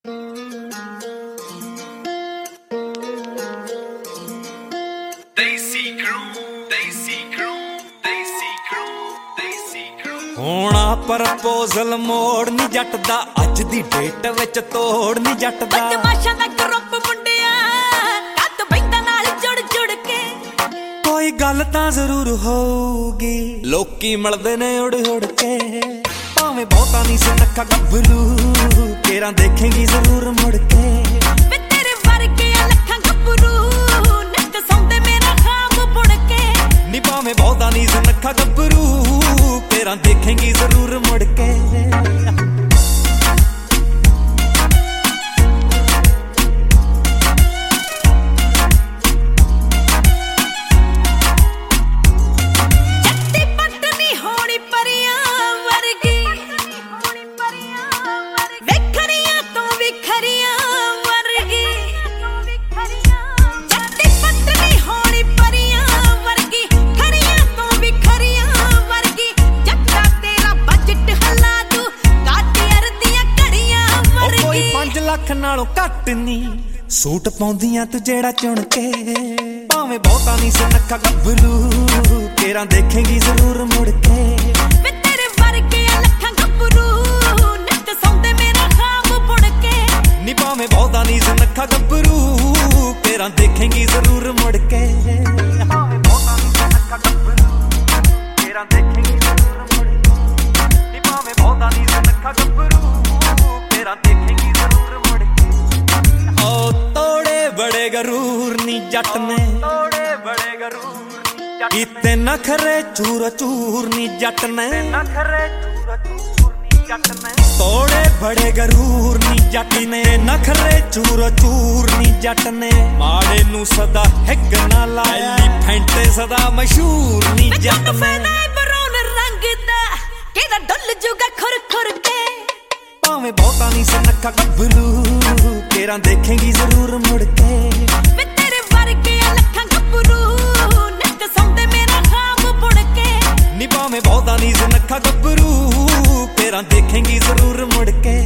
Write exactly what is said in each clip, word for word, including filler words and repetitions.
ਹੋਣਾ ਪ੍ਰਪੋਜ਼ਲ ਮੋੜ ਨੀ ਜੱਟ ਦਾ ਅੱਜ ਦੀ ਡੇਟ ਵਿੱਚ ਤੋੜ ਨੀ ਜੱਟ ਦਾ ਬਦਮਾਸ਼ਾਂ ਦਾ ਗਰੁੱਪ ਮੁੰਡਿਆ ਕੱਦ ਬੈਂਦਾ ਨਾਲ ਜੁੜ ਜੁੜ ਕੇ ਕੋਈ ਗੱਲ ਤਾਂ ਜ਼ਰੂਰ ਹੋਊਗੀ ਲੋਕੀ ਮਿਲਦੇ ਨੇ ਉੜ ਉੜ ਕੇ ਭਾਵੇਂ ਬਹੁਤਾ ਨਹੀਂ ਸੁਨੱਖਾ ਗੱਭਰੂ ਕੇਰਾਂ ਦੇਖੇਂਗੀ ਜ਼ਰੂਰ ਮੁੜ ਕੇ ਵੇ ਤੇਰੇ ਵਰਗੇ ਲੱਖਾਂ ਗੱਭਰੂ ਨਿੱਤ ਸੌਂਦੇ ਮੇਰਾ ਖਾਬ ਬੁਣ ਕੇ ਨੀ ਭਾਵੇਂ ਬਹੁਤਾ ਨਹੀਂ ਸੁਨੱਖਾ ਗੱਭਰੂ ਕੇਰਾਂ ਦੇਖੇਂਗੀ ਜ਼ਰੂਰ ਮੁੜ ਕੇ ਲੱਖ ਨਾਲੋਂ ਘੱਟ ਨੀ ਸੂਟ ਪਾਉਂਦੀਆਂ ਤੂੰ ਜਿਹੜਾ ਚੁਣ ਕੇ ਭਾਵੇਂ ਬਹੁਤਾ ਨਹੀਂ ਸੁਨੱਖਾ ਗੱਭਰੂ ਕੇਰਾਂ ਦੇਖੇਂਗੀ ਜ਼ਰੂਰ ਮੁੜ ਕੇ ਵੇ ਤੇਰੇ ਵਰਗੇ ਲੱਖਾਂ ਗੱਭਰੂ ਨਿੱਤ ਸੌਂਦੇ ਮੇਰਾ ਖਾਬ ਬੁਣ ਕੇ ਨੀ ਭਾਵੇਂ ਬਹੁਤਾ ਨਹੀਂ ਸੁਨੱਖਾ ਗੱਭਰੂ ਕੇਰਾਂ ਦੇਖੇਂਗੀ ਜ਼ਰੂਰ ਮੁੜ ਕੇ ਭਾਵੇਂ ਬਹੁਤਾ ਨਹੀਂ ਸੁਨੱਖਾ ਗੱਭਰੂ ਕੇਰਾਂ ਦੇਖੇਂਗੀ ਜ਼ਰੂਰ ਮੁੜ ਕੇ ਨੀ ਭਾਵੇਂ ਬਹੁਤਾ ਨਹੀਂ ਸੁਨੱਖਾ ਗੱਭਰੂ ਕੇਰਾਂ ਦੇਖੇਂਗੀ ਜ਼ਰੂਰ ਮੁੜ ਕੇ ਓ ਤੋੜੇ ਬੜੇ ਗਰੂਰ ਨੀ ਜੱਟ ਨੇ ਤੋੜੇ ਬੜੇ ਗਰੂਰ ਨੀ ਜੱਟ ਕੀਤੇ ਨਖਰੇ ਚੂਰ ਚੂਰ ਨੀ ਜੱਟ ਨੇ ਨਖਰੇ ਚੂਰ ਚੂਰ ਨੀ ਜੱਟ ਨੇ ਤੋੜੇ ਬੜੇ ਗਰੂਰ ਨੀ ਜੱਟ ਨੇ ਨਖਰੇ ਚੂਰ ਚੂਰ ਨੀ ਜੱਟ ਨੇ ਮਾੜੇ ਨੂੰ ਸਦਾ ਹਿੱਕ ਨਾ ਲਾਇਆ ਐਲੀਫੈਂਟ ਸਦਾ ਮਸ਼ਹੂਰ ਨੀ ਜੱਟ ਨੇ ਬਰਾਉਨ ਰੰਗ ਦਾ ਕਿਹਦਾ ਡੁੱਲ ਜੂਗਾ ਖੁਰ ਖੁਰ ਕੇ ਭਾਵੇਂ ਬਹੁਤਾ ਨਹੀਂ ਸੁਨੱਖਾ ਗੱਭਰੂ ਕੇਰਾਂ ਦੇਖੇਂਗੀ ਜ਼ਰੂਰ ਮੁੜ ਕੇ ਵੇ ਤੇਰੇ ਵਰਗੇ ਲੱਖਾਂ ਗੱਭਰੂ ਨਿੱਤ ਸੌਂਦੇ ਮੇਰਾ ਖਾਬ ਬੁਣ ਕੇ ਨੀ ਭਾਵੇਂ ਬਹੁਤਾ ਨਹੀਂ ਸੁਨੱਖਾ ਗੱਭਰੂ ਕੇਰਾਂ ਦੇਖੇਂਗੀ ਜ਼ਰੂਰ ਮੁੜ ਕੇ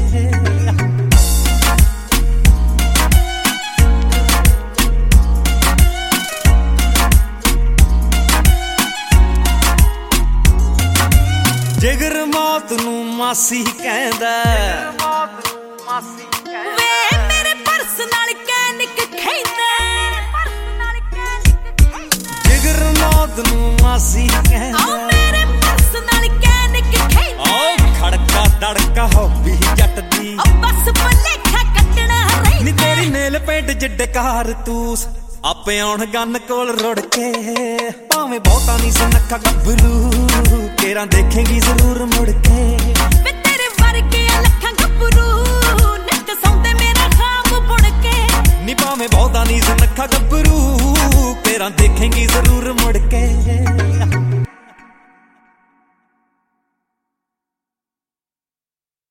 ਜਿਗਰ ਮੌਤ ਨੂੰ ਮਾਸੀ ਕਹਿੰਦਾ ਮੌਤ ਨੂੰ ਮਾਸੀ ਕਹਿੰਦਾ ਵੇ ਮੇਰੇ ਪਰਸ ਨਾਲ ਕੈਨਿਕ ਖੈਂਦਾ ਪਰਸ ਨਾਲ ਕੈਨਿਕ ਖੈਂਦਾ ਜਿਗਰ ਮੌਤ ਨੂੰ ਮਾਸੀ ਕਹਿੰਦਾ ਓ ਮੇਰੇ ਪਰਸ ਨਾਲ ਕੈਨਿਕ ਖੈਂਦਾ ਓ ਖੜਕਾ ਦੜਕਾ ਹੌਬੀ ਜੱਟ ਦੀ ਓ ਬਸ ਭੁਲੇਖਾ ਕੱਟਣਾ ਰਹਿੰਦਾ ਨੀ ਤੇਰੀ ਨੇਲ ਪੇਂਟ ਜਿੱਡੇ ਕਾਰਤੂਸ ਆਪੇ ਆਉਣ ਗੰਨ ਕੋਲ ਰੁੜ ਕੇ ਭਾਵੇਂ ਬਹੁਤਾ ਨਹੀਂ ਸੁਨੱਖਾ ਗੱਭਰੂ ਕੇਰਾਂ ਦੇਖੇਂਗੀ ਜ਼ਰੂਰ ਮੁੜ ਕੇ ਵੇ ਤੇਰੇ ਵਰਗੇ ਲੱਖਾਂ ਗੱਭਰੂ ਨਿੱਤ ਸੌਂਦੇ ਮੇਰਾ ਖਾਬ ਬੁਣ ਕੇ ਨੀ ਭਾਵੇਂ ਬਹੁਤਾ ਨਹੀਂ ਸੁਨੱਖਾ ਗੱਭਰੂ ਕੇਰਾਂ ਦੇਖੇਂਗੀ ਜ਼ਰੂਰ ਮੁੜ